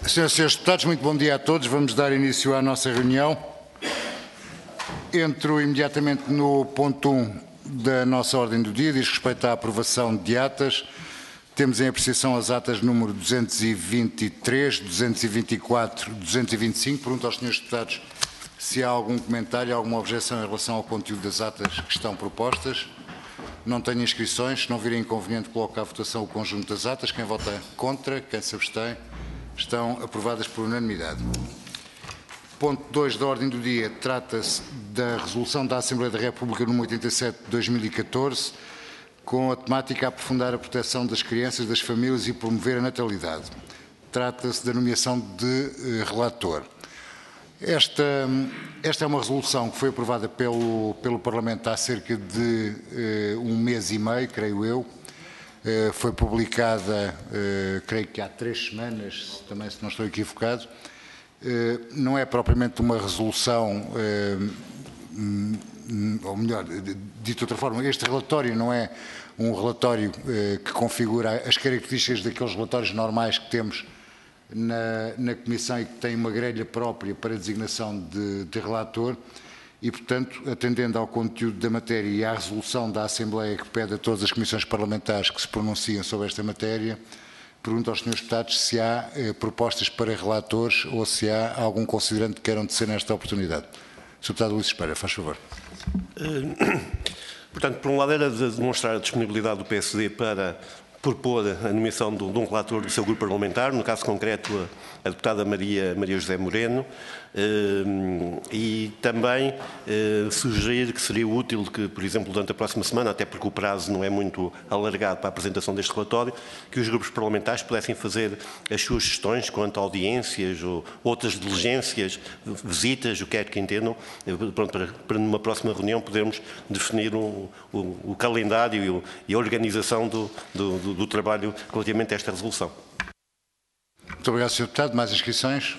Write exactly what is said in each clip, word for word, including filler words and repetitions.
Senhoras e senhores deputados, muito bom dia a todos. Vamos dar início à nossa reunião. Entro imediatamente no ponto um da nossa ordem do dia, diz respeito à aprovação de atas. Temos em apreciação as atas número duzentos e vinte e três, duzentos e vinte e quatro, duzentos e vinte e cinco. Pergunto aos senhores deputados se há algum comentário, alguma objeção em relação ao conteúdo das atas que estão propostas. Não tenho inscrições. Se não virem inconveniente, coloco à votação o conjunto das atas. Quem vota contra, quem se abstém, estão aprovadas por unanimidade. Ponto dois da ordem do dia trata-se da resolução da Assembleia da República número oitenta e sete de dois mil e catorze, com a temática a aprofundar a proteção das crianças, das famílias e promover a natalidade. Trata-se da nomeação de uh, relator. Esta, esta é uma resolução que foi aprovada pelo, pelo Parlamento há cerca de uh, um mês e meio, creio eu. Uh, foi publicada, uh, creio que há três semanas, também se não estou equivocado. Uh, não é propriamente uma resolução, uh, ou melhor, dito de outra forma, este relatório não é um relatório uh, que configura as características daqueles relatórios normais que temos na, na Comissão e que tem uma grelha própria para a designação de, de relator e, portanto, atendendo ao conteúdo da matéria e à resolução da Assembleia que pede a todas as comissões parlamentares que se pronunciem sobre esta matéria, pergunto aos senhores deputados se há eh, propostas para relatores ou se há algum considerante que queiram tecer nesta oportunidade. senhor Deputado Luís Espera, faz favor. Uh, portanto, por um lado era de demonstrar a disponibilidade do P S D para propor a nomeação de um relator do seu grupo parlamentar, no caso concreto a, a deputada Maria, Maria José Moreno, uh, e também uh, sugerir que seria útil que, por exemplo, durante a próxima semana, até porque o prazo não é muito alargado para a apresentação deste relatório, que os grupos parlamentares pudessem fazer as suas sugestões quanto a audiências ou outras diligências, visitas, o que quer que entendam, pronto, para, para numa próxima reunião podermos definir um, o, o calendário e, o, e a organização do, do, do do trabalho relativamente a esta resolução. Muito obrigado, senhor Deputado. Mais inscrições?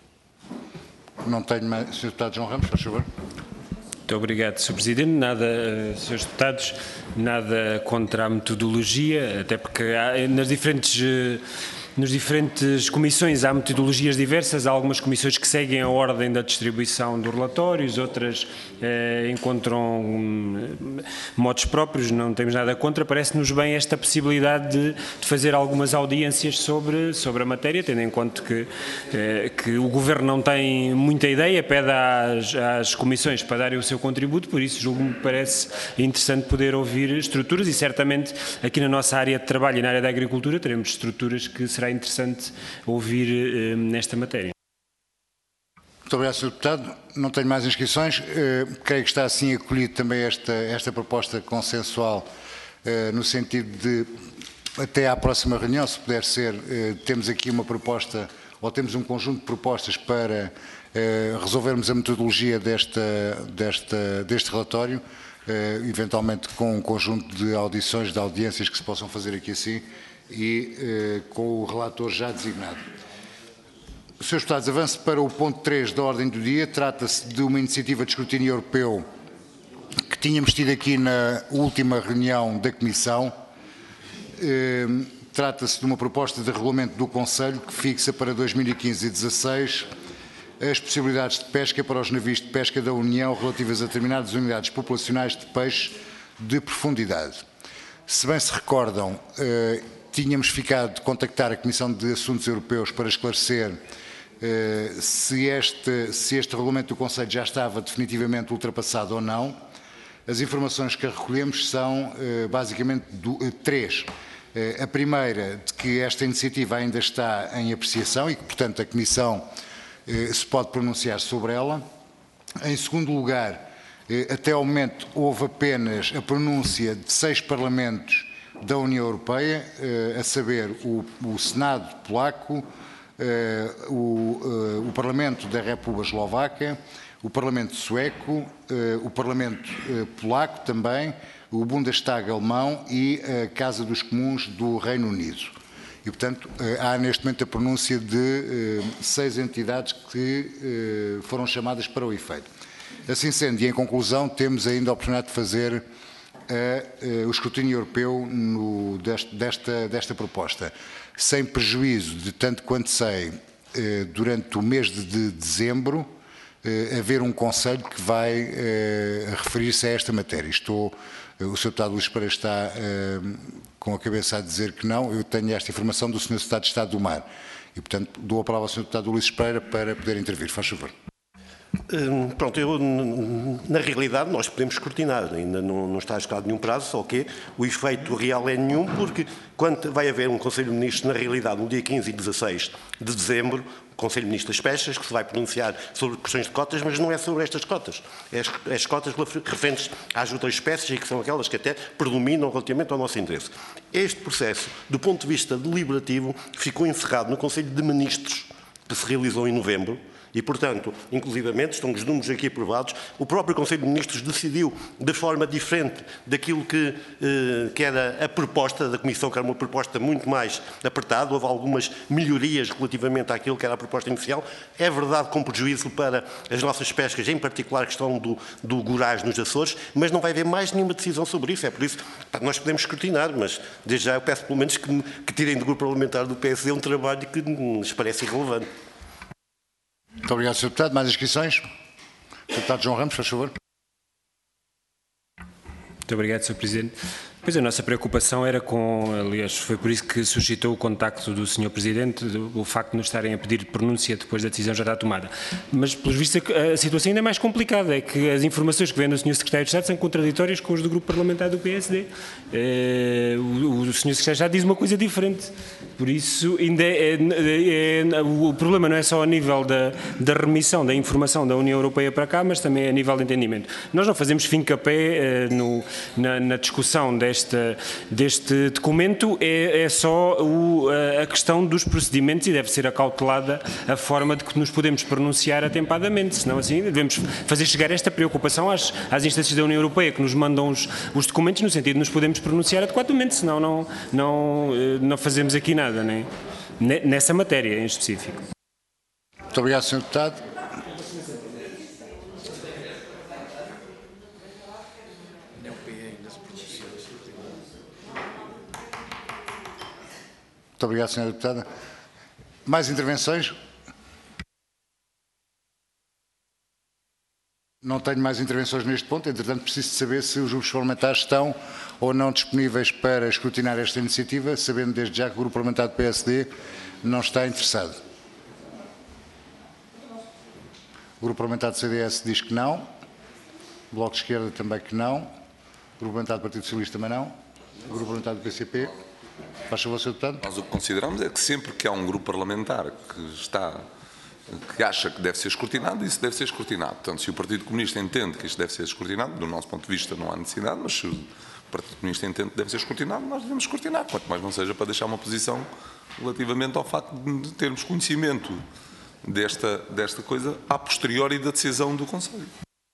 Não tenho mais. senhor Deputado João Ramos, por favor. Muito obrigado, senhor Presidente. Nada, senhores Deputados, nada contra a metodologia, até porque há, nas diferentes... Nas diferentes comissões há metodologias diversas, há algumas comissões que seguem a ordem da distribuição dos relatórios, outras eh, encontram um, modos próprios, não temos nada contra. Parece-nos bem esta possibilidade de, de fazer algumas audiências sobre, sobre a matéria, tendo em conta que, eh, que o Governo não tem muita ideia, pede às, às comissões para darem o seu contributo, por isso julgo-me parece interessante poder ouvir estruturas e certamente aqui na nossa área de trabalho e na área da agricultura teremos estruturas que será interessante ouvir eh, nesta matéria. Muito obrigado, senhor Deputado. Não tenho mais inscrições. Uh, creio que está assim acolhido também esta, esta proposta consensual, uh, no sentido de, até à próxima reunião, se puder ser, uh, temos aqui uma proposta, ou temos um conjunto de propostas para uh, resolvermos a metodologia desta, desta, deste relatório, uh, eventualmente com um conjunto de audições, de audiências que se possam fazer aqui assim, e eh, com o relator já designado. senhores deputados, avanço para o ponto três da ordem do dia. Trata-se de uma iniciativa de escrutínio europeu que tínhamos tido aqui na última reunião da Comissão. Eh, Trata-se de uma proposta de regulamento do Conselho que fixa para dois mil e quinze e dezasseis as possibilidades de pesca para os navios de pesca da União relativas a determinadas unidades populacionais de peixe de profundidade. Se bem se recordam, eh, tínhamos ficado de contactar a Comissão de Assuntos Europeus para esclarecer eh, se, este, se este regulamento do Conselho já estava definitivamente ultrapassado ou não. As informações que recolhemos são eh, basicamente do, eh, três. Eh, a primeira, de que esta iniciativa ainda está em apreciação e que, portanto, a Comissão eh, se pode pronunciar sobre ela. Em segundo lugar, eh, até ao momento houve apenas a pronúncia de seis parlamentos da União Europeia, a saber o, o Senado polaco, o, o Parlamento da República Eslovaca, o Parlamento sueco, o Parlamento polaco também, o Bundestag alemão e a Casa dos Comuns do Reino Unido. E, portanto, há neste momento a pronúncia de seis entidades que foram chamadas para o efeito. Assim sendo, e em conclusão, temos ainda a oportunidade de fazer A, a, o escrutínio europeu no, deste, desta, desta proposta, sem prejuízo de, tanto quanto sei, durante o mês de dezembro, haver um conselho que vai referir-se a esta matéria. Estou, o senhor Deputado Luís Pereira está com a cabeça a dizer que não. Eu tenho esta informação do senhor Secretário de Estado do Mar e, portanto, dou a palavra ao senhor Deputado Luís Pereira para poder intervir. Faz favor. Hum, pronto, eu, na realidade nós podemos escrutinar, ainda não, não está escalado nenhum prazo, só que o efeito real é nenhum, porque quando vai haver um Conselho de Ministros, na realidade, no dia quinze e dezasseis de dezembro, o Conselho de Ministros das Pescas, que se vai pronunciar sobre questões de cotas, mas não é sobre estas cotas, é as, é as cotas referentes às outras espécies e que são aquelas que até predominam relativamente ao nosso interesse. Este processo, do ponto de vista deliberativo, ficou encerrado no Conselho de Ministros, que se realizou em novembro, e, portanto, inclusivamente, estão os números aqui aprovados, o próprio Conselho de Ministros decidiu de forma diferente daquilo que, eh, que era a proposta da Comissão, que era uma proposta muito mais apertada, houve algumas melhorias relativamente àquilo que era a proposta inicial. É verdade, com prejuízo para as nossas pescas, em particular a questão do, do Goraz nos Açores, mas não vai haver mais nenhuma decisão sobre isso. É por isso que nós podemos escrutinar, mas desde já eu peço pelo menos que, que tirem do grupo parlamentar do P S D um trabalho que nos parece irrelevante. Muito obrigado, senhor Deputado. Mais inscrições? senhor Deputado João Ramos, faz favor. Muito obrigado, senhor Presidente. Pois a nossa preocupação era com, aliás, foi por isso que suscitou o contacto do senhor Presidente, o facto de nos estarem a pedir pronúncia depois da decisão já estar tomada. Mas, pelos vistos, a situação ainda é mais complicada, é que as informações que vêm do senhor Secretário de Estado são contraditórias com os do grupo parlamentar do P S D. É, o, o senhor Secretário de Estado diz uma coisa diferente. Por isso, ainda é, é, é, o problema não é só a nível da, da remissão da informação da União Europeia para cá, mas também a nível de entendimento. Nós não fazemos fim-capé no, na, na discussão desta Deste, deste documento, é, é só o, a questão dos procedimentos e deve ser acautelada a forma de que nos podemos pronunciar atempadamente, senão assim devemos fazer chegar esta preocupação às, às instâncias da União Europeia que nos mandam os, os documentos no sentido de nos podemos pronunciar adequadamente, senão não, não, não fazemos aqui nada, né? Nessa matéria em específico. Muito obrigado, senhor Deputado. Muito obrigado, senhora Deputada. Mais intervenções? Não tenho mais intervenções neste ponto, entretanto preciso de saber se os grupos parlamentares estão ou não disponíveis para escrutinar esta iniciativa, sabendo desde já que o grupo parlamentar do P S D não está interessado. O grupo parlamentar do C D S diz que não, o Bloco de Esquerda também que não, o grupo parlamentar do Partido Socialista também não, o grupo parlamentar do P C P... Faz favor, senhor Deputado. Nós o que consideramos é que sempre que há um grupo parlamentar que está, que acha que deve ser escrutinado, isso deve ser escrutinado. Portanto, se o Partido Comunista entende que isto deve ser escrutinado, do nosso ponto de vista não há necessidade, mas se o Partido Comunista entende que deve ser escrutinado, nós devemos escrutinar, quanto mais não seja para deixar uma posição relativamente ao facto de termos conhecimento desta, desta coisa a posteriori da decisão do Conselho.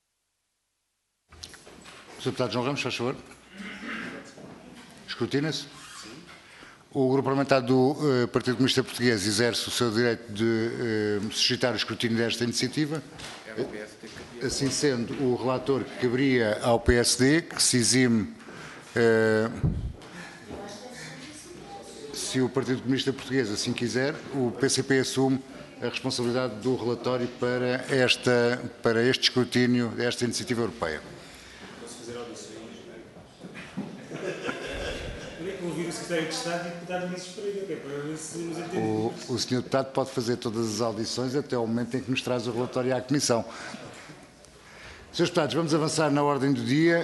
senhor Deputado João Ramos, faz favor. Escrutina-se. O grupo parlamentar do uh, Partido Comunista Português exerce o seu direito de uh, suscitar o escrutínio desta iniciativa. Assim sendo, o relator que caberia ao P S D, que se exime, uh, se o Partido Comunista Português assim quiser, o P C P assume a responsabilidade do relatório para, esta, para este escrutínio desta iniciativa europeia. Ouvir o Secretário de Estado e o Deputado Luís Pereira, que é para ver se nos entendemos. O, o senhor Deputado pode fazer todas as audições até o momento em que nos traz o relatório à Comissão. senhores Deputados, vamos avançar na ordem do dia.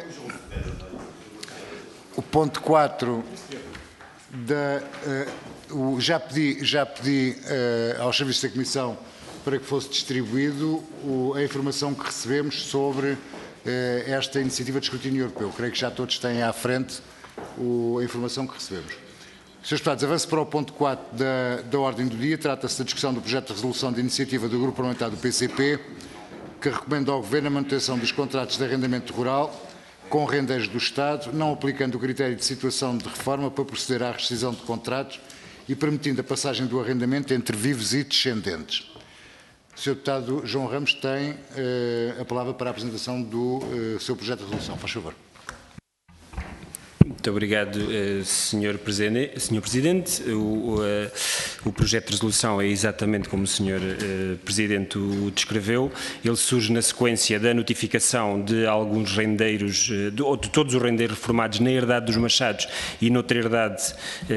O ponto quatro da... Uh, o, já pedi, já pedi uh, aos serviços da Comissão para que fosse distribuído o, a informação que recebemos sobre uh, esta iniciativa de escrutínio europeu. Creio que já todos têm à frente a informação que recebemos. senhores Deputados, avanço para o ponto quatro da, da ordem do dia. Trata-se da discussão do projeto de resolução de iniciativa do Grupo Parlamentar do P C P, que recomenda ao Governo a manutenção dos contratos de arrendamento rural com rendeiros do Estado, não aplicando o critério de situação de reforma para proceder à rescisão de contratos e permitindo a passagem do arrendamento entre vivos e descendentes. O senhor Deputado João Ramos tem uh, a palavra para a apresentação do uh, seu projeto de resolução. Faz favor. Muito Muito obrigado, senhor Presidente. senhor Presidente. O, o, o projeto de resolução é exatamente como o senhor Presidente o descreveu. Ele surge na sequência da notificação de alguns rendeiros, de, ou de todos os rendeiros reformados na herdade dos Machados e noutra herdade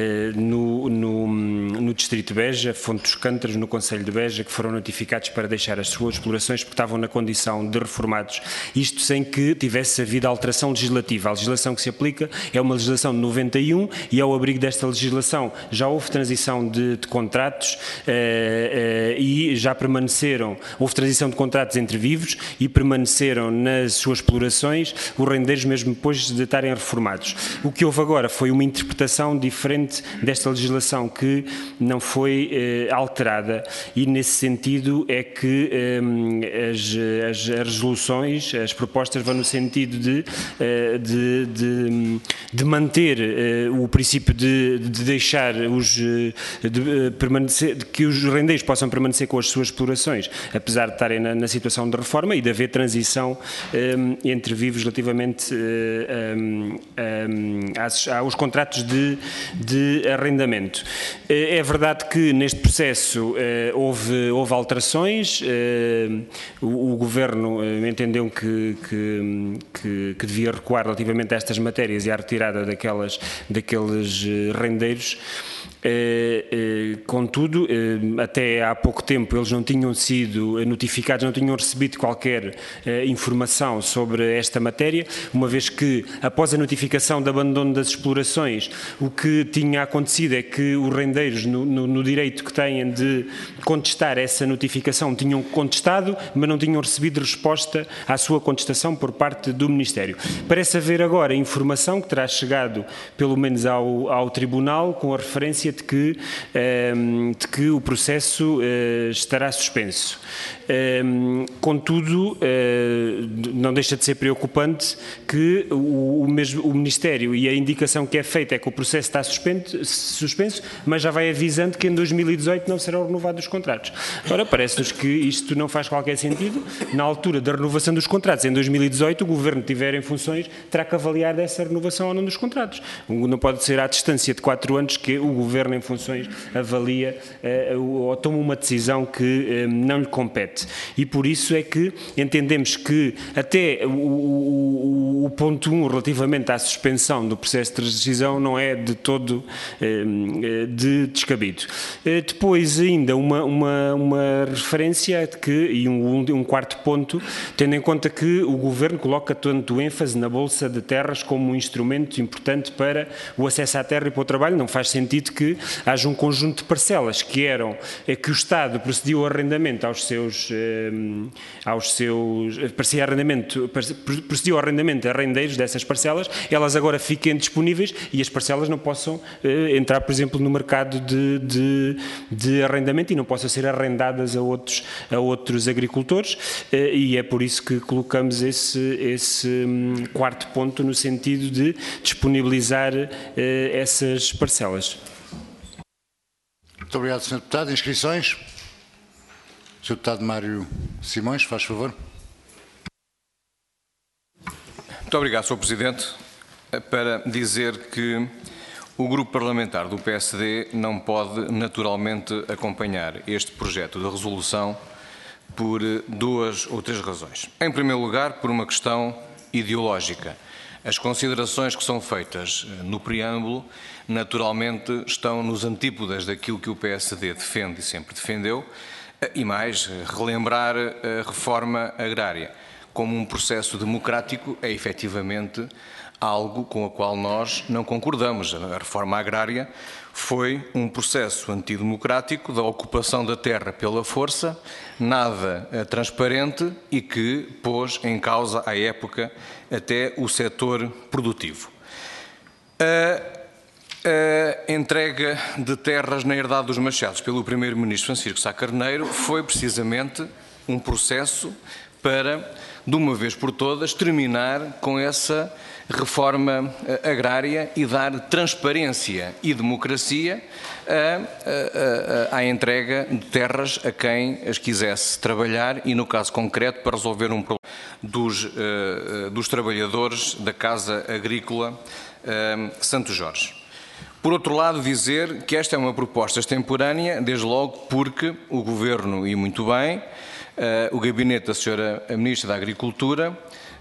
no, no, no Distrito de Beja, Fonte dos Cântaros, no Concelho de Beja, que foram notificados para deixar as suas explorações porque estavam na condição de reformados. Isto sem que tivesse havido alteração legislativa. A legislação que se aplica é uma legislação de noventa e um e ao abrigo desta legislação já houve transição de, de contratos eh, eh, e já permaneceram, houve transição de contratos entre vivos e permaneceram nas suas explorações os rendeiros mesmo depois de estarem reformados. O que houve agora foi uma interpretação diferente desta legislação que não foi eh, alterada e nesse sentido é que eh, as, as, as resoluções, as propostas vão no sentido de, eh, de, de, de manter uh, o princípio de, de deixar os, uh, de, uh, permanecer, de que os rendeiros possam permanecer com as suas explorações, apesar de estarem na, na situação de reforma e de haver transição um, entre vivos relativamente uh, um, um, às, aos contratos de, de arrendamento. Uh, é verdade que neste processo uh, houve, houve alterações, uh, o, o Governo uh, entendeu que, que, que, que devia recuar relativamente a estas matérias e à retirada daquelas, daqueles rendeiros. Eh, eh, contudo, eh, até há pouco tempo eles não tinham sido notificados, não tinham recebido qualquer eh, informação sobre esta matéria, uma vez que após a notificação de abandono das explorações, o que tinha acontecido é que os rendeiros no, no, no direito que têm de contestar essa notificação tinham contestado, mas não tinham recebido resposta à sua contestação por parte do Ministério. Parece haver agora informação que terá chegado pelo menos ao, ao Tribunal com a referência de que, de que o processo estará suspenso. Contudo, não deixa de ser preocupante que o, mesmo, o Ministério e a indicação que é feita é que o processo está suspenso, mas já vai avisando que em dois mil e dezoito não serão renovados os contratos. Ora, parece-nos que isto não faz qualquer sentido. Na altura da renovação dos contratos, em dois mil e dezoito, o Governo tiver em funções, terá que avaliar essa renovação ou não dos contratos. Não pode ser à distância de quatro anos que o Governo em funções avalia uh, ou toma uma decisão que uh, não lhe compete. E por isso é que entendemos que até o, o, o ponto um relativamente à suspensão do processo de decisão não é de todo uh, de descabido. Uh, depois ainda uma, uma, uma referência de que, e um, um quarto ponto, tendo em conta que o Governo coloca tanto ênfase na Bolsa de Terras como um instrumento importante para o acesso à terra e para o trabalho, não faz sentido que haja um conjunto de parcelas que eram, que o Estado procediu ao arrendamento aos seus, aos seus, parecia arrendamento, procediu ao arrendamento a rendeiros dessas parcelas, elas agora fiquem disponíveis e as parcelas não possam entrar, por exemplo, no mercado de, de, de arrendamento e não possam ser arrendadas a outros, a outros agricultores e é por isso que colocamos esse, esse quarto ponto no sentido de disponibilizar essas parcelas. Muito obrigado, senhor Deputado. Inscrições? senhor Deputado Mário Simões, faz favor. Muito obrigado, senhor Presidente. Para dizer que o Grupo Parlamentar do P S D não pode naturalmente acompanhar este projeto de resolução por duas ou três razões. Em primeiro lugar, por uma questão ideológica. As considerações que são feitas no preâmbulo, naturalmente, estão nos antípodas daquilo que o P S D defende e sempre defendeu, e mais, relembrar a reforma agrária como um processo democrático é efetivamente algo com o qual nós não concordamos. A reforma agrária foi um processo antidemocrático da ocupação da terra pela força, nada transparente e que pôs em causa, à época, até o setor produtivo. A, a entrega de terras na herdade dos Machados pelo primeiro-ministro Francisco Sá Carneiro foi precisamente um processo para, de uma vez por todas, terminar com essa reforma agrária e dar transparência e democracia à, à, à entrega de terras a quem as quisesse trabalhar e, no caso concreto, para resolver um problema dos, dos trabalhadores da Casa Agrícola Santo Jorge. Por outro lado, dizer que esta é uma proposta extemporânea, desde logo porque o Governo, e muito bem, o gabinete da senhora Ministra da Agricultura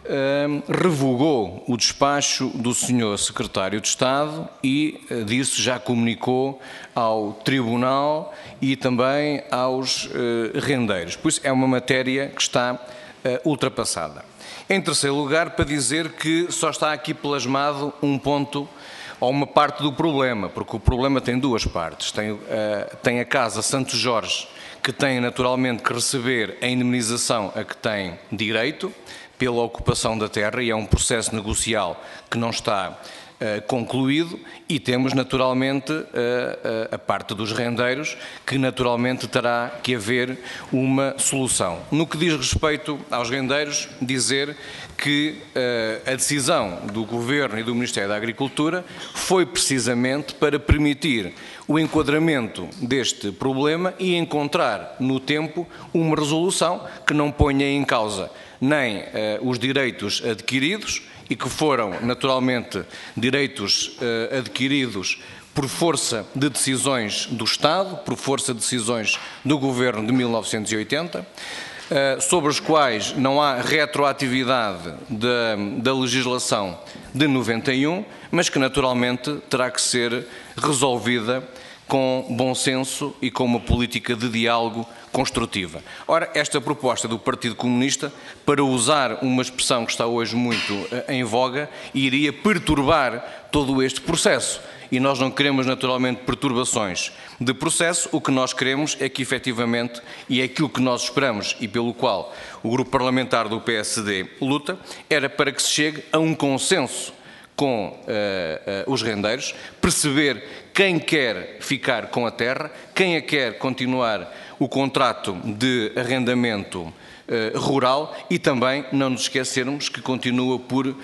revogou o despacho do senhor Secretário de Estado e disso já comunicou ao Tribunal e também aos rendeiros. Por isso é uma matéria que está ultrapassada. Em terceiro lugar, para dizer que só está aqui plasmado um ponto ou uma parte do problema, porque o problema tem duas partes. Tem, uh, tem a Casa Santo Jorge, que tem naturalmente que receber a indemnização a que tem direito pela ocupação da terra, e é um processo negocial que não está uh, concluído, e temos naturalmente uh, uh, a parte dos rendeiros, que naturalmente terá que haver uma solução. No que diz respeito aos rendeiros, dizer que uh, a decisão do Governo e do Ministério da Agricultura foi precisamente para permitir o enquadramento deste problema e encontrar no tempo uma resolução que não ponha em causa nem uh, os direitos adquiridos, e que foram naturalmente direitos uh, adquiridos por força de decisões do Estado, por força de decisões do Governo de mil novecentos e oitenta, Uh, sobre os quais não há retroatividade da, da legislação de noventa e um, mas que naturalmente terá que ser resolvida com bom senso e com uma política de diálogo construtiva. Ora, esta proposta do Partido Comunista, para usar uma expressão que está hoje muito uh, em voga, iria perturbar todo este processo. E nós não queremos naturalmente perturbações de processo. O que nós queremos é que efetivamente, e é aquilo que nós esperamos e pelo qual o grupo parlamentar do P S D luta, era para que se chegue a um consenso com uh, uh, os rendeiros, perceber quem quer ficar com a terra, quem a quer continuar o contrato de arrendamento uh, rural, e também não nos esquecermos que continua por uh,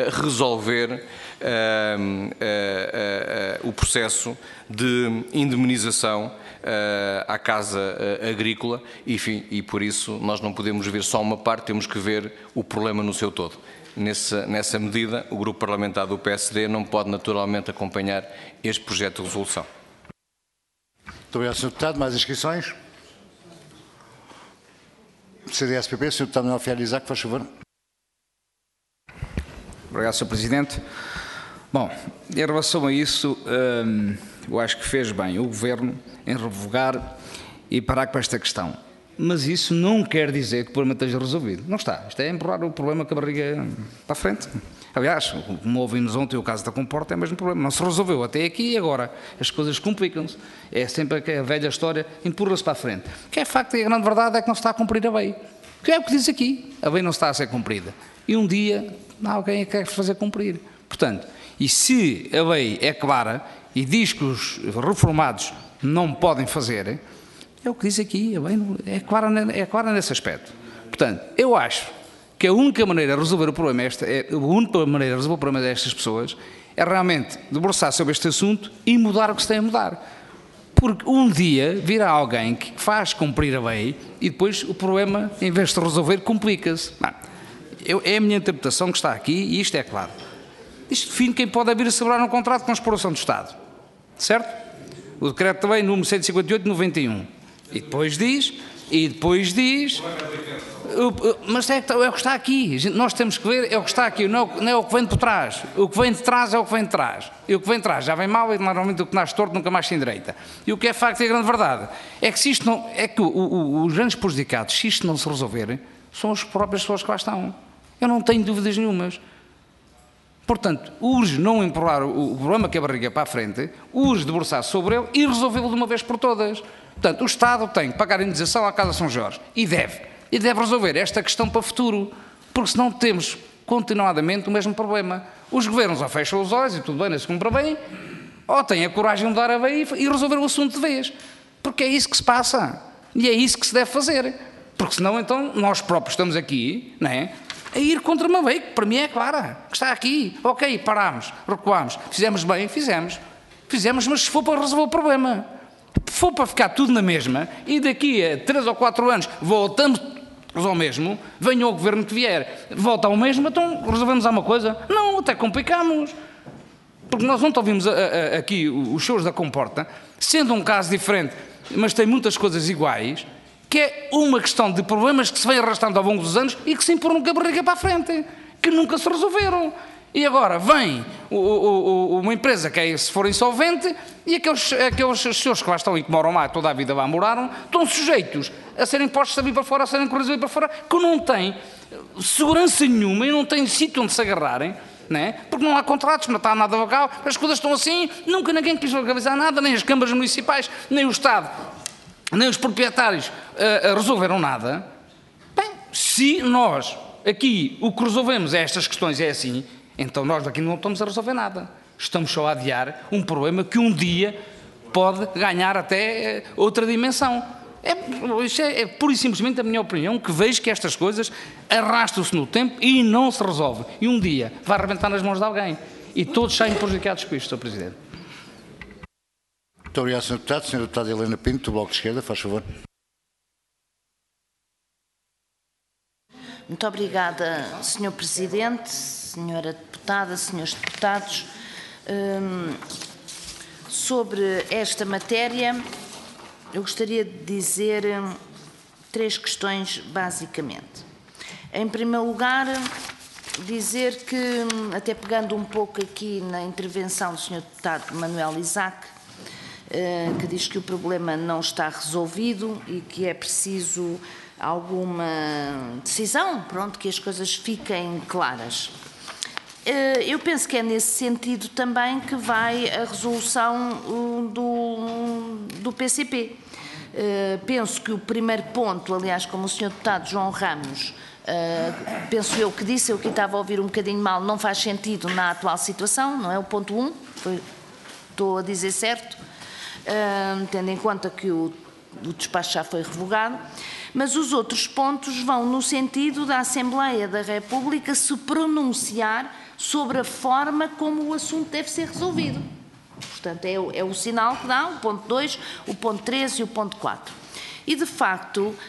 resolver Uh, uh, uh, uh, o processo de indemnização uh, à Casa uh, Agrícola, enfim, e por isso nós não podemos ver só uma parte, temos que ver o problema no seu todo. Nessa, nessa medida, o grupo parlamentar do P S D não pode naturalmente acompanhar este projeto de resolução. Muito obrigado, senhor Deputado. Mais inscrições? C D S P P, senhor Deputado Manuel Fialho Isaac, faz favor. Obrigado, senhor Presidente. Bom, em relação a isso, hum, eu acho que fez bem o Governo em revogar e parar com esta questão. Mas isso não quer dizer que o problema esteja resolvido. Não está. Isto é empurrar o problema com a barriga para a frente. Aliás, como ouvimos ontem, o caso da Comporta é o mesmo problema. Não se resolveu até aqui e agora as coisas complicam-se. É sempre a velha história, empurra-se para a frente. O que é facto e a grande verdade é que não se está a cumprir a lei. Que é o que diz aqui. A lei não está a ser cumprida. E um dia alguém a quer fazer cumprir. Portanto, e se a lei é clara e diz que os reformados não podem fazer, é o que diz aqui, a lei é clara, é clara nesse aspecto. Portanto, eu acho que a única maneira de resolver o problema, esta, é, a única maneira de resolver o problema destas pessoas é realmente debruçar sobre este assunto e mudar o que se tem a mudar. Porque um dia virá alguém que faz cumprir a lei e depois o problema, em vez de resolver, complica-se. É a minha interpretação que está aqui e isto é claro. Isto define quem pode vir a celebrar um contrato com a exploração do Estado. Certo? O decreto de lei número cento e cinquenta e oito de noventa e um. E depois diz, e depois diz... Mas é, é o que está aqui. Nós temos que ver, é o que está aqui, não é, não é o que vem por trás. O que vem de trás é o que vem de trás. E o que vem de trás já vem mal e normalmente o que nasce torto nunca mais se endireita. E o que é facto e a grande verdade é que se isto não... É que o, o, os grandes prejudicados, se isto não se resolver, são as próprias pessoas que lá estão. Eu não tenho dúvidas nenhumas. Portanto, urge não empurrar o problema que é a barriga para a frente, urge debruçar sobre ele e resolvê-lo de uma vez por todas. Portanto, o Estado tem que pagar a indenização à Casa São Jorge e deve. E deve resolver esta questão para o futuro, porque senão temos continuadamente o mesmo problema. Os governos ou fecham os olhos e tudo bem, não se cumpre bem, ou têm a coragem de mudar a lei e resolver o assunto de vez. Porque é isso que se passa. E é isso que se deve fazer. Porque senão, então, nós próprios estamos aqui, não é? A ir contra uma lei que para mim é clara, que está aqui. Ok, parámos, recuámos, fizemos bem, fizemos. Fizemos, mas se for para resolver o problema. Se for para ficar tudo na mesma, e daqui a três ou quatro anos voltamos ao mesmo, venha o governo que vier, volta ao mesmo, então resolvemos alguma coisa? Não, até complicamos. Porque nós ontem ouvimos a, a, aqui os shows da Comporta, sendo um caso diferente, mas tem muitas coisas iguais, que é uma questão de problemas que se vem arrastando ao longo dos anos e que se empurram com a barriga para a frente, que nunca se resolveram. E agora vem o, o, o, uma empresa que é, se for insolvente, e aqueles, aqueles senhores que lá estão e que moram lá, toda a vida lá moraram, estão sujeitos a serem postos a vir para fora, a serem corridos a vir para fora, que não têm segurança nenhuma e não têm sítio onde se agarrarem, né? Porque não há contratos, não está nada legal, as coisas estão assim, nunca ninguém quis legalizar nada, nem as câmaras municipais, nem o Estado, nem os proprietários uh, resolveram nada. Bem, se nós aqui o que resolvemos é estas questões, é assim, então nós daqui não estamos a resolver nada. Estamos só a adiar um problema que um dia pode ganhar até outra dimensão. É, isso é, é pura e simplesmente a minha opinião, que vejo que estas coisas arrastam-se no tempo e não se resolvem. E um dia vai arrebentar nas mãos de alguém. E todos saem prejudicados com isto, senhor Presidente. Muito obrigado, senhor Deputado. senhora Deputada Helena Pinto, do Bloco de Esquerda, faz favor. Muito obrigada, senhor Presidente, senhora Deputada, senhores Deputados. Hum, sobre esta matéria, eu gostaria de dizer hum, três questões, basicamente. Em primeiro lugar, dizer que, hum, até pegando um pouco aqui na intervenção do senhor Deputado Manuel Isaac, hum, que diz que o problema não está resolvido e que é preciso alguma decisão, pronto, que as coisas fiquem claras. Eu penso que é nesse sentido também que vai a resolução do, do P C P. Penso que o primeiro ponto, aliás, como o senhor Deputado João Ramos, penso eu que disse, eu que estava a ouvir um bocadinho mal, não faz sentido na atual situação, não é o ponto um, foi, estou a dizer certo, tendo em conta que o, o despacho já foi revogado. Mas os outros pontos vão no sentido da Assembleia da República se pronunciar sobre a forma como o assunto deve ser resolvido. Portanto, é o, é o sinal que dá o ponto dois, o ponto três e o ponto quatro. E, de facto, uh,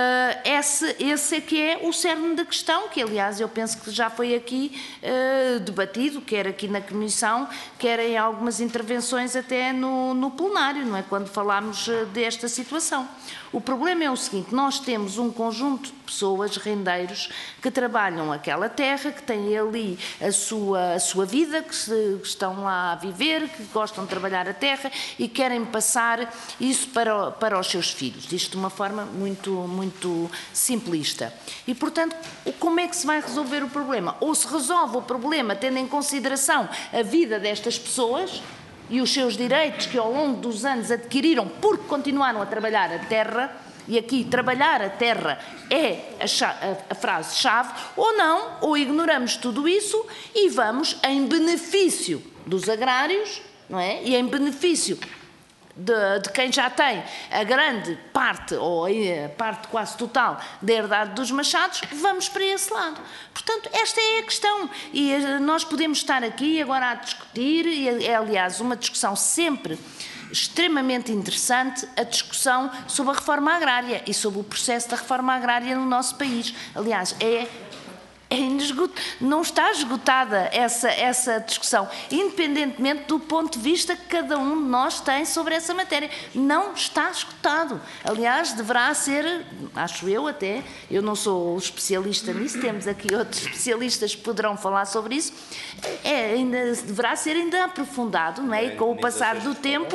esse, esse é que é o cerne da questão, que, aliás, eu penso que já foi aqui uh, debatido, quer aqui na Comissão, quer em algumas intervenções até no, no plenário, não é? Quando falámos uh, desta situação. O problema é o seguinte, nós temos um conjunto de pessoas, rendeiros, que trabalham aquela terra, que têm ali a sua, a sua vida, que, se, que estão lá a viver, que gostam de trabalhar a terra e querem passar isso para, para os seus filhos. Isto de uma forma muito, muito simplista. E, portanto, como é que se vai resolver o problema? Ou se resolve o problema tendo em consideração a vida destas pessoas e os seus direitos que ao longo dos anos adquiriram porque continuaram a trabalhar a terra, e aqui trabalhar a terra é a, a, a frase-chave, ou não, ou ignoramos tudo isso e vamos em benefício dos agrários, não é? E em benefício De, de quem já tem a grande parte, ou a parte quase total, da herdade dos machados, vamos para esse lado. Portanto, esta é a questão. E nós podemos estar aqui agora a discutir, e é, aliás, uma discussão sempre extremamente interessante, a discussão sobre a reforma agrária e sobre o processo da reforma agrária no nosso país. Aliás, é... É inesgot... não está esgotada essa, essa discussão, independentemente do ponto de vista que cada um de nós tem sobre essa matéria. Não está esgotado. Aliás, deverá ser, acho eu até, eu não sou especialista nisso, temos aqui outros especialistas que poderão falar sobre isso, é, ainda, deverá ser ainda aprofundado, não é? E com o passar do tempo,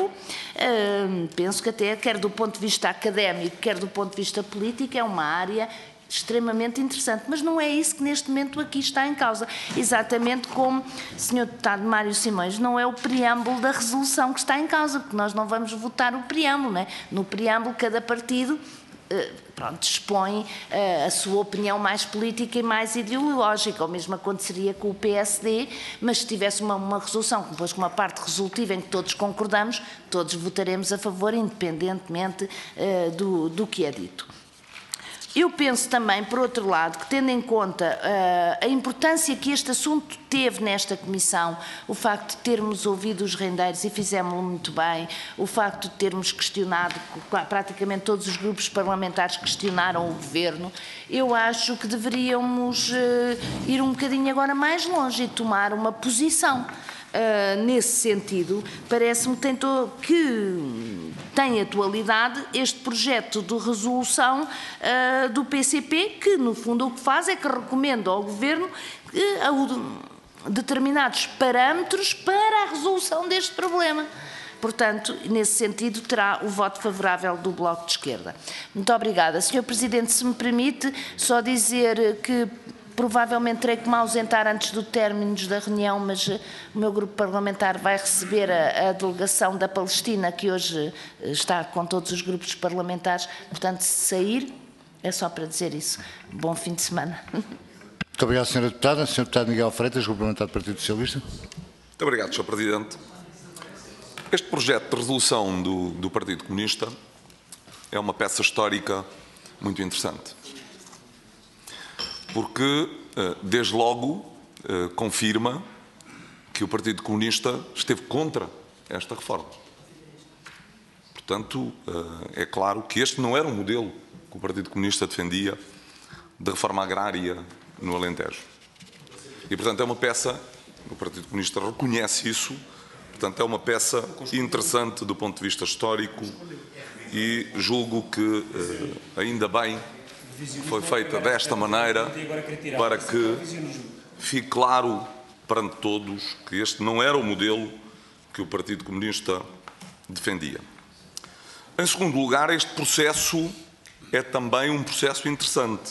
uh, penso que até, quer do ponto de vista académico, quer do ponto de vista político, é uma área extremamente interessante, mas não é isso que neste momento aqui está em causa. Exatamente como, senhor Deputado Mário Simões, não é o preâmbulo da resolução que está em causa, porque nós não vamos votar o preâmbulo, não é? No preâmbulo, cada partido eh, pronto, expõe eh, a sua opinião mais política e mais ideológica. O mesmo aconteceria com o P S D, mas se tivesse uma, uma resolução, depois com uma parte resolutiva em que todos concordamos, todos votaremos a favor, independentemente eh, do, do que é dito. eu penso também, por outro lado, que tendo em conta uh, a importância que este assunto teve nesta Comissão, o facto de termos ouvido os rendeiros e fizemos-lo muito bem, o facto de termos questionado, praticamente todos os grupos parlamentares questionaram o Governo, eu acho que deveríamos uh, ir um bocadinho agora mais longe e tomar uma posição. Uh, nesse sentido, parece-me que tem, que tem atualidade este projeto de resolução uh, do P C P, que no fundo o que faz é que recomenda ao Governo uh, determinados parâmetros para a resolução deste problema. Portanto, nesse sentido, terá o voto favorável do Bloco de Esquerda. Muito obrigada. senhor Presidente, se me permite só dizer que provavelmente terei que me ausentar antes do término da reunião, mas o meu grupo parlamentar vai receber a, a delegação da Palestina, que hoje está com todos os grupos parlamentares. Portanto, se sair, é só para dizer isso. Bom fim de semana. Muito obrigado, senhora Deputada. senhor Deputado Miguel Freitas, Grupo Parlamentar do Partido Socialista. Muito obrigado, senhor Presidente. Este projeto de resolução do, do Partido Comunista é uma peça histórica muito interessante. Porque, desde logo, confirma que o Partido Comunista esteve contra esta reforma. Portanto, é claro que este não era o modelo que o Partido Comunista defendia de reforma agrária no Alentejo. E, portanto, é uma peça, o Partido Comunista reconhece isso, portanto, é uma peça interessante do ponto de vista histórico e julgo que, ainda bem, foi feita desta maneira para que fique claro perante todos que este não era o modelo que o Partido Comunista defendia. Em segundo lugar, este processo é também um processo interessante,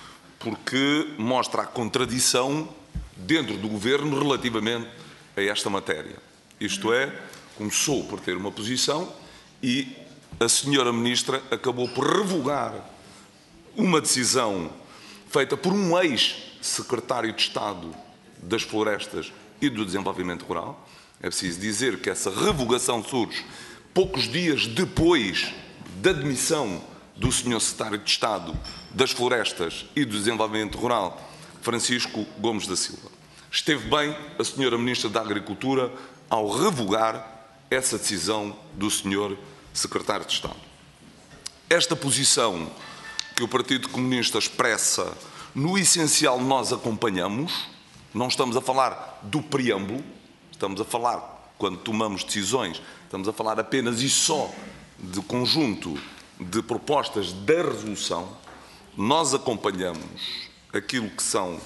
porque mostra a contradição dentro do Governo relativamente a esta matéria. Isto é, começou por ter uma posição e a senhora Ministra acabou por revogar uma decisão feita por um ex-secretário de Estado das Florestas e do Desenvolvimento Rural. É preciso dizer que essa revogação surge poucos dias depois da demissão do senhor secretário de Estado das Florestas e do Desenvolvimento Rural, Francisco Gomes da Silva. Esteve bem a senhora Ministra da Agricultura ao revogar essa decisão do senhor secretário de Estado. Esta posição que o Partido Comunista expressa, no essencial nós acompanhamos, não estamos a falar do preâmbulo, estamos a falar, quando tomamos decisões, estamos a falar apenas e só de conjunto de propostas da resolução, nós acompanhamos aquilo que são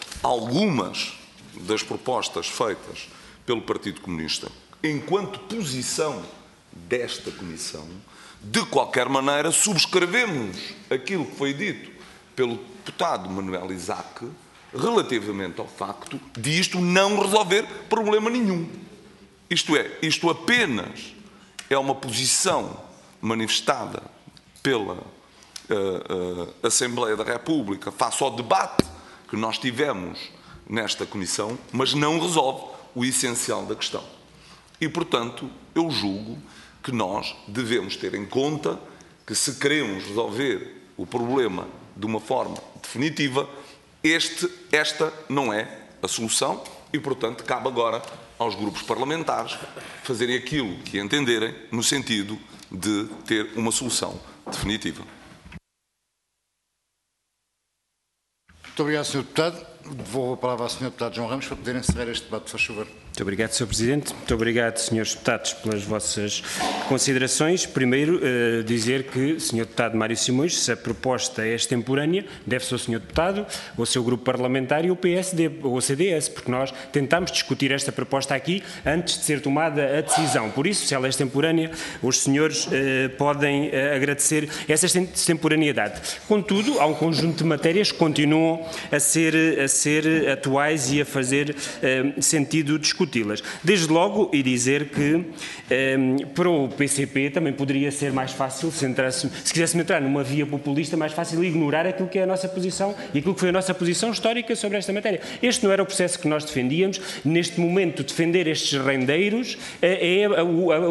algumas das propostas feitas pelo Partido Comunista, enquanto posição desta Comissão. De qualquer maneira, subscrevemos aquilo que foi dito pelo deputado Manuel Isaac relativamente ao facto de isto não resolver problema nenhum. Isto é, isto apenas é uma posição manifestada pela uh, uh, Assembleia da República face ao debate que nós tivemos nesta Comissão, mas não resolve o essencial da questão. E, portanto, eu julgo que nós devemos ter em conta que, se queremos resolver o problema de uma forma definitiva, este, esta não é a solução e, portanto, cabe agora aos grupos parlamentares fazerem aquilo que entenderem no sentido de ter uma solução definitiva. Muito obrigado, senhor Deputado. Devolvo a palavra ao senhor Deputado João Ramos para poder encerrar este debate, por favor. Muito obrigado, senhor Presidente. Muito obrigado, senhores Deputados, pelas vossas considerações. Primeiro, uh, dizer que, senhor Deputado Mário Simões, se a proposta é extemporânea, deve-se ao senhor Deputado, ao seu grupo parlamentar e ao P S D, ou ao C D S, porque nós tentámos discutir esta proposta aqui antes de ser tomada a decisão. Por isso, se ela é extemporânea, os senhores uh, podem uh, agradecer essa extemporaneidade. Contudo, há um conjunto de matérias que continuam a ser, a a ser atuais e a fazer sentido discuti-las. Desde logo, e dizer que para o P C P também poderia ser mais fácil, se, entrasse, se quiséssemos entrar numa via populista, mais fácil ignorar aquilo que é a nossa posição e aquilo que foi a nossa posição histórica sobre esta matéria. Este não era o processo que nós defendíamos. Neste momento, defender estes rendeiros é a,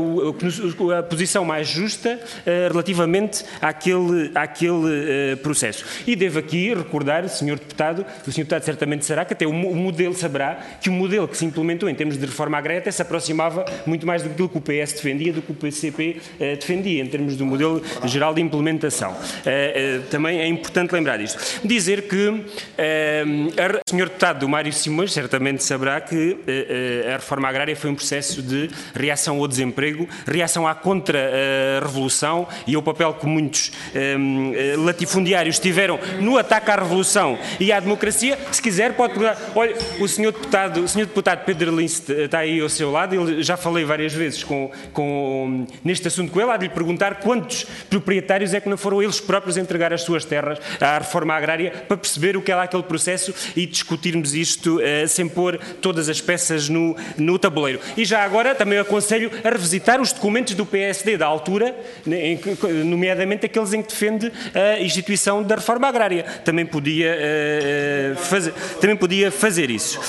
a, a, a posição mais justa relativamente àquele, àquele processo. E devo aqui recordar, senhor Deputado, o senhor Deputado certamente saberá que até o modelo saberá que o modelo que se implementou em termos de reforma agrária até se aproximava muito mais do que o P S defendia do que o P C P eh, defendia, em termos do modelo geral de implementação. Eh, eh, também é importante lembrar disto. Dizer que eh, o senhor Deputado do Mário Simões certamente saberá que eh, a reforma agrária foi um processo de reação ao desemprego, reação à contra-revolução e ao papel que muitos eh, latifundiários tiveram no ataque à revolução e à democracia. Se quiser pode perguntar, olha, o senhor Deputado, o senhor Deputado Pedro Lins está aí ao seu lado, ele já falei várias vezes com, com, neste assunto com ele, há de lhe perguntar quantos proprietários é que não foram eles próprios a entregar as suas terras à reforma agrária para perceber o que era aquele processo e discutirmos isto uh, sem pôr todas as peças no, no tabuleiro. E já agora também aconselho a revisitar os documentos do P S D da altura, nomeadamente aqueles em que defende a instituição da reforma agrária. Também podia, uh, fazer, também podia fazer isso.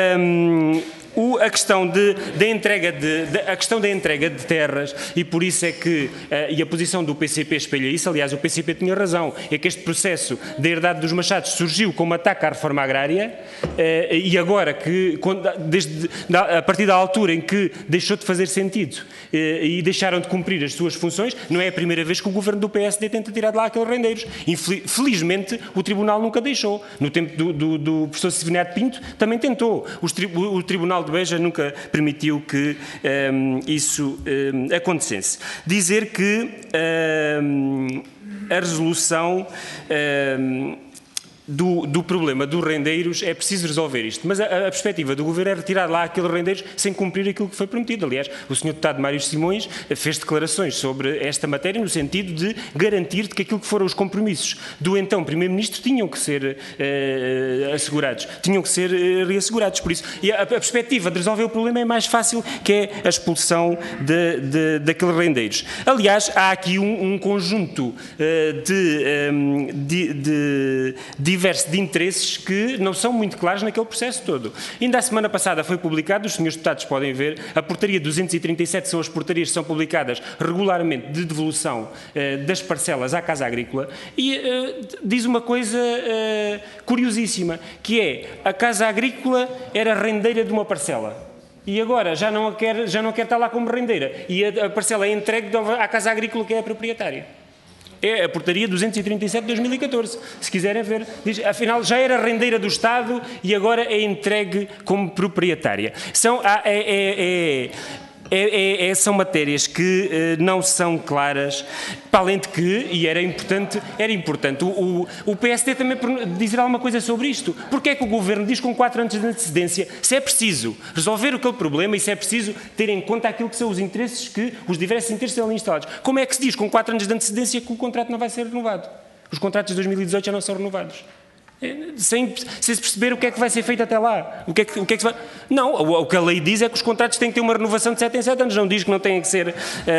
Um, O, a, questão de, de entrega de, de, a questão da entrega de terras, e por isso é que, uh, e a posição do P C P espelha isso, aliás, o P C P tinha razão, é que este processo da herdade dos machados surgiu como ataque à reforma agrária, uh, e agora que, quando, desde, a partir da altura em que deixou de fazer sentido uh, e deixaram de cumprir as suas funções, não é a primeira vez que o governo do P S D tenta tirar de lá aqueles rendeiros. Infelizmente, o Tribunal nunca deixou. No tempo do, do, do professor Severino Pinto, também tentou. Os, o Tribunal de Beja nunca permitiu que um, isso um, acontecesse. Dizer que um, a resolução um, Do, do problema dos rendeiros é preciso resolver isto, mas a, a perspectiva do Governo é retirar lá aqueles rendeiros sem cumprir aquilo que foi prometido. Aliás, o senhor Deputado Mário Simões fez declarações sobre esta matéria no sentido de garantir que aquilo que foram os compromissos do então Primeiro-Ministro tinham que ser uh, assegurados, tinham que ser uh, reassegurados. Por isso, e a, a perspectiva de resolver o problema é mais fácil, que é a expulsão de, de, daqueles rendeiros. Aliás, há aqui um, um conjunto uh, de, um, de, de, de diverso de interesses que não são muito claros naquele processo todo. Ainda a semana passada foi publicado, os senhores deputados podem ver, a portaria duzentos e trinta e sete são as portarias que são publicadas regularmente de devolução eh, das parcelas à Casa Agrícola e eh, diz uma coisa eh, curiosíssima, que é a Casa Agrícola era rendeira de uma parcela. E agora já não, a quer, já não quer estar lá como rendeira. E a, a parcela é entregue à Casa Agrícola, que é a proprietária. É a portaria duzentos e trinta e sete de dois mil e catorze, se quiserem ver. Diz, afinal, já era rendeira do Estado e agora é entregue como proprietária. São, é, é, é, É, é, são matérias que eh, não são claras, para além de que, e era importante, era importante o, o, o P S D também dizer alguma coisa sobre isto. Porque é que o Governo diz com quatro anos de antecedência, se é preciso resolver aquele problema e se é preciso ter em conta aquilo que são os interesses, que os diversos interesses ali instalados. Como é que se diz com quatro anos de antecedência que o contrato não vai ser renovado? Os contratos de dois mil e dezoito já não são renovados. Sem, sem se perceber o que é que vai ser feito até lá. O que é que, o que, é que se vai... Não, o, o que a lei diz é que os contratos têm que ter uma renovação de sete em sete anos, não diz que não têm que ser uh,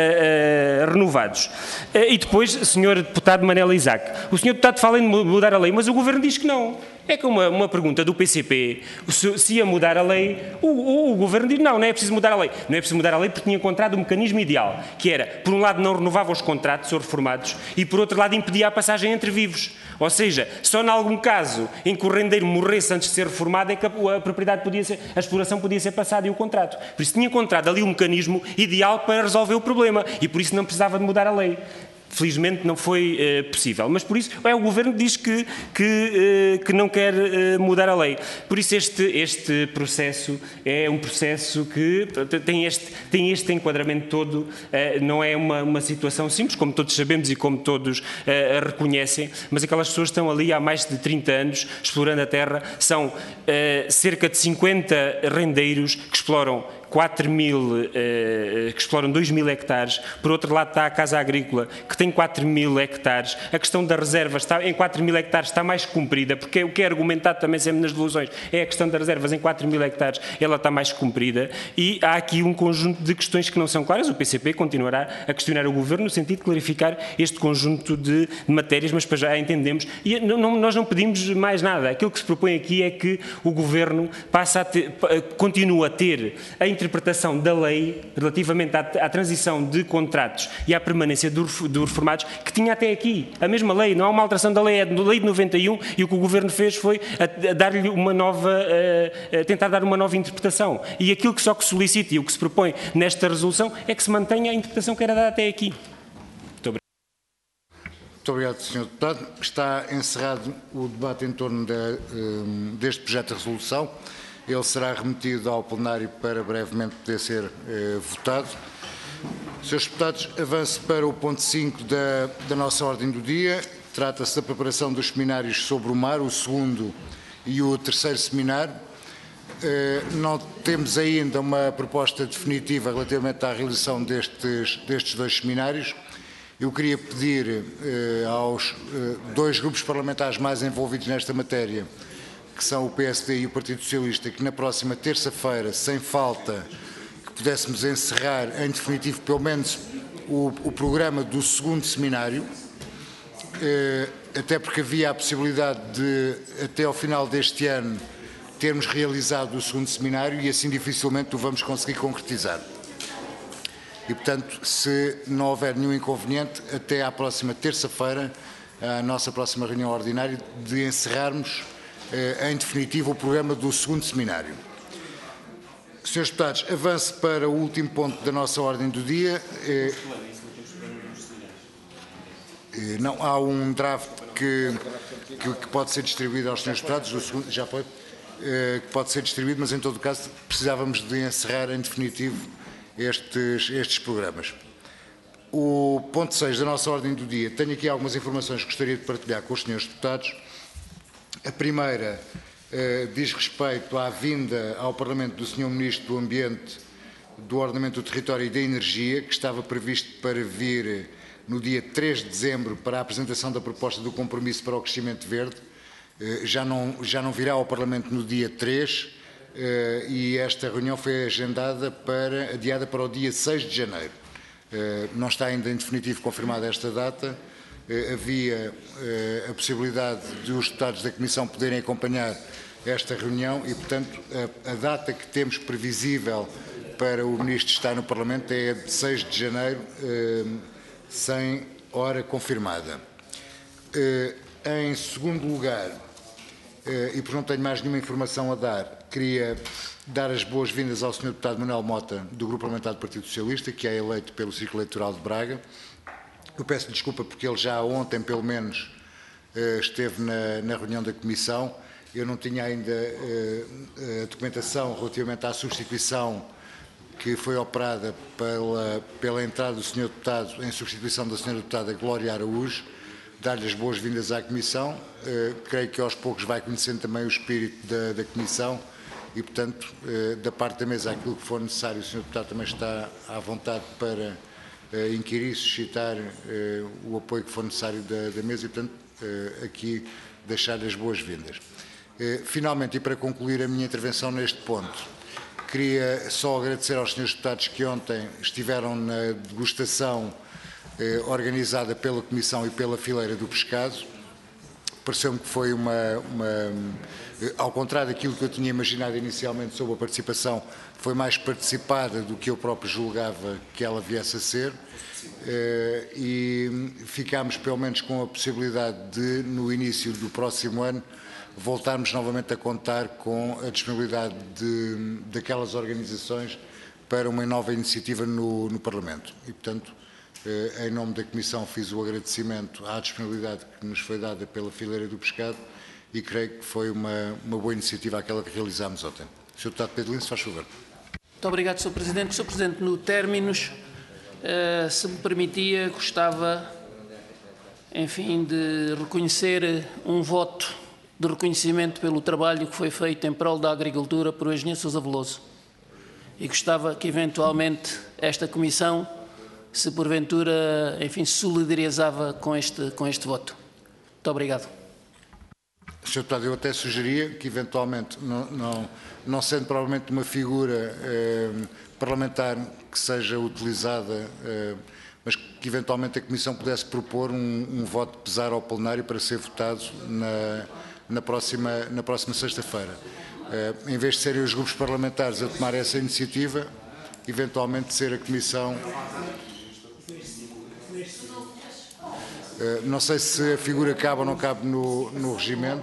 uh, renovados. Uh, e depois, senhor Deputado Manela Isaac, o senhor Deputado fala em mudar a lei, mas o Governo diz que não. É que uma, uma pergunta do P C P, se, se ia mudar a lei, o, o, o Governo diz não, não é preciso mudar a lei. Não é preciso mudar a lei porque tinha encontrado o mecanismo ideal, que era, por um lado, não renovava os contratos ou reformados e, por outro lado, impedia a passagem entre vivos. Ou seja, só em algum caso em que o rendeiro morresse antes de ser reformado é que a, a propriedade podia ser, a exploração podia ser passada e o contrato. Por isso tinha encontrado ali um mecanismo ideal para resolver o problema e por isso não precisava de mudar a lei. Felizmente não foi uh, possível, mas por isso é, o Governo diz que, que, uh, que não quer uh, mudar a lei. Por isso este, este processo é um processo que tem este, tem este enquadramento todo, uh, não é uma, uma situação simples, como todos sabemos e como todos uh, reconhecem, mas aquelas pessoas estão ali há mais de trinta anos explorando a terra, são uh, cerca de cinquenta rendeiros que exploram quatro mil, eh, que exploram dois mil hectares, por outro lado está a Casa Agrícola, que tem quatro mil hectares, a questão das reservas está, em quatro mil hectares está mais cumprida, porque o que é argumentado também sempre nas devoluções é a questão das reservas em quatro mil hectares, ela está mais cumprida, e há aqui um conjunto de questões que não são claras. O P C P continuará a questionar o Governo no sentido de clarificar este conjunto de matérias, mas para já entendemos, e não, não, nós não pedimos mais nada. Aquilo que se propõe aqui é que o Governo passa a ter, continua a ter a interpretação da lei relativamente à, à transição de contratos e à permanência dos do reformados que tinha até aqui. A mesma lei, não há uma alteração da lei, é da lei de noventa e um, e o que o Governo fez foi a, a dar-lhe uma nova, a, a tentar dar uma nova interpretação. E aquilo que só que solicita e o que se propõe nesta resolução é que se mantenha a interpretação que era dada até aqui. Muito obrigado. Muito obrigado, senhor Deputado. Está encerrado o debate em torno de, um, deste projeto de resolução. Ele será remetido ao plenário para brevemente poder ser uh, votado. Senhores Deputados, avance para o ponto cinco da, da nossa ordem do dia. Trata-se da preparação dos seminários sobre o mar, o segundo e o terceiro seminário. Uh, não temos ainda uma proposta definitiva relativamente à realização destes, destes dois seminários. Eu queria pedir uh, aos uh, dois grupos parlamentares mais envolvidos nesta matéria, que são o P S D e o Partido Socialista, que na próxima terça-feira, sem falta, que pudéssemos encerrar em definitivo pelo menos o, o programa do segundo seminário, uh, até porque havia a possibilidade de, até ao final deste ano, termos realizado o segundo seminário e assim dificilmente o vamos conseguir concretizar. E, portanto, se não houver nenhum inconveniente, até à próxima terça-feira, a nossa próxima reunião ordinária, de encerrarmos eh, em definitivo o programa do segundo seminário. Senhores Deputados, avance para o último ponto da nossa ordem do dia. Eh, eh, não, há um draft que, que, que pode ser distribuído aos senhores Deputados, o segundo, já foi, eh, que pode ser distribuído, mas em todo caso precisávamos de encerrar em definitivo Estes, estes programas. O ponto seis da nossa ordem do dia, tenho aqui algumas informações que gostaria de partilhar com os senhores deputados. A primeira eh, diz respeito à vinda ao Parlamento do senhor Ministro do Ambiente, do Ordenamento do Território e da Energia, que estava previsto para vir no dia três de dezembro para a apresentação da proposta do compromisso para o crescimento verde. Eh, já, não, já não virá ao Parlamento no dia três, Uh, e esta reunião foi agendada para, adiada para o dia seis de janeiro. Uh, não está ainda em definitivo confirmada esta data. Uh, havia uh, a possibilidade de os deputados da Comissão poderem acompanhar esta reunião e, portanto, a, a data que temos previsível para o Ministro estar no Parlamento é a de seis de janeiro, uh, sem hora confirmada. Uh, em segundo lugar, uh, e por não tenho mais nenhuma informação a dar, queria dar as boas-vindas ao senhor Deputado Manuel Mota, do Grupo Parlamentar do Partido Socialista, que é eleito pelo Círculo Eleitoral de Braga. Eu peço desculpa porque ele já ontem, pelo menos, esteve na, na reunião da Comissão. Eu não tinha ainda a documentação relativamente à substituição que foi operada pela, pela entrada do senhor Deputado em substituição da senhora Deputada Glória Araújo. Dar-lhe as boas-vindas à Comissão. Creio que aos poucos vai conhecendo também o espírito da, da Comissão. E, portanto, da parte da mesa, aquilo que for necessário, o senhor Deputado também está à vontade para inquirir, suscitar o apoio que for necessário da, da mesa e, portanto, aqui deixar-lhe as boas-vindas. Finalmente, e para concluir a minha intervenção neste ponto, queria só agradecer aos senhores deputados que ontem estiveram na degustação organizada pela Comissão e pela Fileira do Pescado. Pareceu-me que foi uma, uma, ao contrário daquilo que eu tinha imaginado inicialmente sobre a participação, foi mais participada do que eu próprio julgava que ela viesse a ser, e ficámos pelo menos com a possibilidade de, no início do próximo ano, voltarmos novamente a contar com a disponibilidade de, daquelas organizações para uma nova iniciativa no, no Parlamento. E, portanto, em nome da Comissão fiz o agradecimento à disponibilidade que nos foi dada pela Fileira do Pescado e creio que foi uma, uma boa iniciativa aquela que realizámos ontem. senhor Deputado Pedro Lins, faz favor. Muito obrigado, senhor Presidente. senhor Presidente, no términos, uh, se me permitia, gostava, enfim, de reconhecer um voto de reconhecimento pelo trabalho que foi feito em prol da agricultura por o engenheiro Sousa Veloso. e gostava que eventualmente esta Comissão, se porventura, enfim, se solidarizava com este, com este voto. Muito obrigado. senhor Deputado, eu até sugeria que eventualmente, não, não, não sendo provavelmente uma figura eh, parlamentar que seja utilizada, eh, mas que eventualmente a Comissão pudesse propor um, um voto de pesar ao plenário para ser votado na, na próxima, na próxima sexta-feira. Eh, em vez de serem os grupos parlamentares a tomar essa iniciativa, eventualmente ser a Comissão. Uh, não sei se a figura cabe ou não cabe no, no regimento.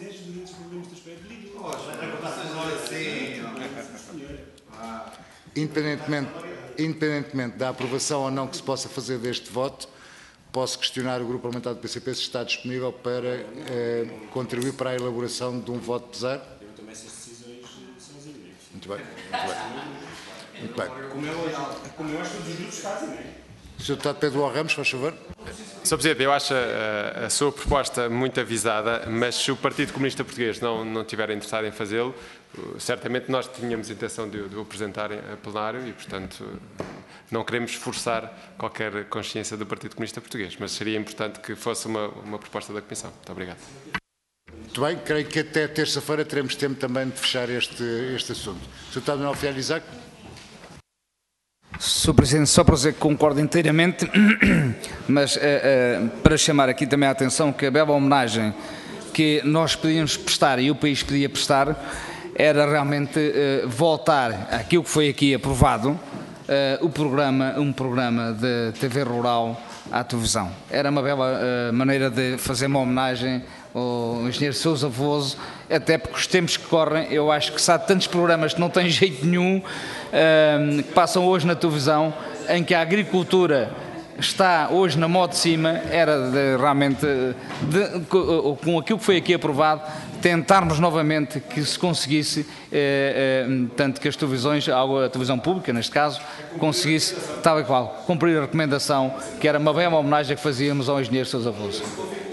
Independentemente, independentemente da aprovação ou não que se possa fazer deste voto, posso questionar o Grupo Parlamentar do P C P se está disponível para uh, contribuir para a elaboração de um voto pesar. Eu tomo essas decisões sozinho. Muito bem, muito bem. Muito bem. Como eu, como eu acho que todos os grupos fazem, não é? senhor Deputado Pedro Ó Ramos, faz favor. senhor Presidente, eu acho a, a sua proposta muito avisada, mas se o Partido Comunista Português não, não estiver interessado em fazê-lo, certamente nós tínhamos intenção de, de o apresentar a plenário e, portanto, não queremos forçar qualquer consciência do Partido Comunista Português, mas seria importante que fosse uma, uma proposta da Comissão. Muito obrigado. Muito bem, creio que até terça-feira teremos tempo também de fechar este, este assunto. senhor Deputado Manuel Fialho Isaac. senhor Presidente, só para dizer que concordo inteiramente, mas uh, uh, para chamar aqui também a atenção que a bela homenagem que nós podíamos prestar e o país podia prestar era realmente uh, voltar àquilo que foi aqui aprovado, uh, o programa, um programa de T V rural à televisão. Era uma bela uh, maneira de fazer uma homenagem ao engenheiro Sousa Veloso, até porque os tempos que correm, eu acho que se há tantos programas que não têm jeito nenhum, uh, que passam hoje na televisão, em que a agricultura está hoje na moda de cima, era de, realmente, de, de, com aquilo que foi aqui aprovado, tentarmos novamente que se conseguisse, eh, eh, tanto que as televisões, a televisão pública neste caso, conseguisse, tal e qual, cumprir a recomendação, que era uma bela homenagem que fazíamos ao engenheiro Sousa Veloso.